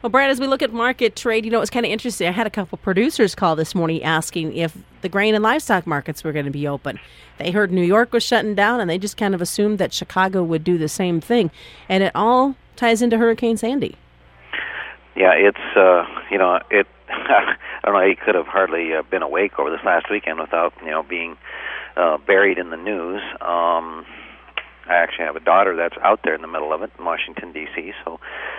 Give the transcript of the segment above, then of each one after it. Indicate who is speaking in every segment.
Speaker 1: Well, Brad, as we look at market trade, it's kind of interesting. I had a couple producers call this morning asking if the grain and livestock markets were going to be open. They heard New York was shutting down, and they just kind of assumed that Chicago would do the same thing. And it all ties into Hurricane Sandy.
Speaker 2: Yeah, it's, I don't know, he could have hardly been awake over this last weekend without, being buried in the news. I actually have a daughter that's out there in the middle of it in Washington, D.C., so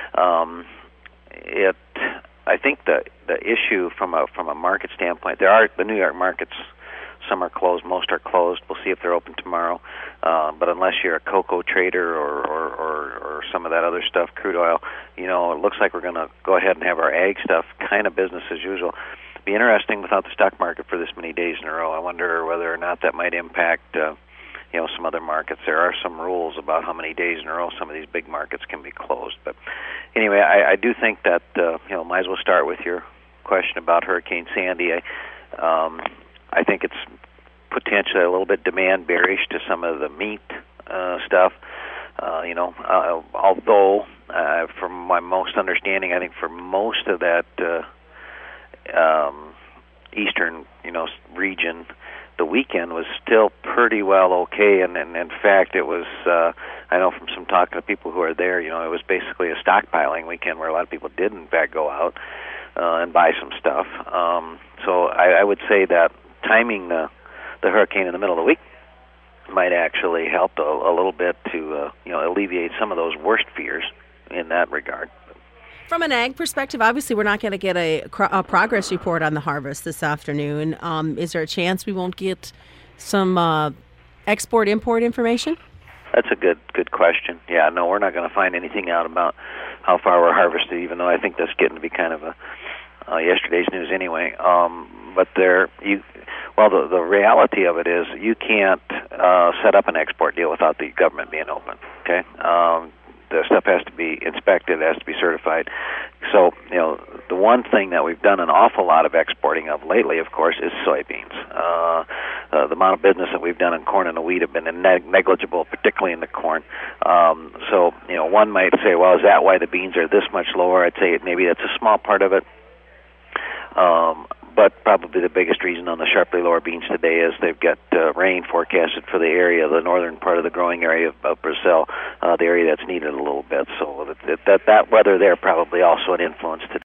Speaker 2: I think the issue from a market standpoint, the New York markets, some are closed, most are closed. We'll see if they're open tomorrow. But unless you're a cocoa trader or some of that other stuff, crude oil, it looks like we're going to go ahead and have our ag stuff kind of business as usual. Be interesting without the stock market for this many days in a row. I wonder whether or not that might impact some other markets. There are some rules about how many days in a row some of these big markets can be closed. But anyway, I do think that might as well start with your question about Hurricane Sandy. I think it's potentially a little bit demand bearish to some of the meat stuff. Although from my most understanding, I think for most of that eastern region, the weekend was still pretty well okay, and in fact, it was. I know from some talking to people who are there, it was basically a stockpiling weekend where a lot of people did in fact go out and buy some stuff. So I would say that timing the hurricane in the middle of the week might actually help a little bit to alleviate some of those worst fears in that regard.
Speaker 1: From an ag perspective, obviously we're not going to get a progress report on the harvest this afternoon. Is there a chance we won't get some export-import information?
Speaker 2: That's a good question. Yeah, no, we're not going to find anything out about how far we're harvested, even though I think that's getting to be kind of yesterday's news anyway. But the reality of it is you can't set up an export deal without the government being open, okay? The stuff has to be inspected, it has to be certified. So, the one thing that we've done an awful lot of exporting of lately, of course, is soybeans. The amount of business that we've done in corn and wheat have been negligible, particularly in the corn. So, one might say, well, is that why the beans are this much lower? I'd say maybe that's a small part of it. But probably the biggest reason on the sharply lower beans today is they've got rain forecasted for the area, the northern part of the growing area of Brazil, the area that's needed a little bit. So that weather there probably also an influence today.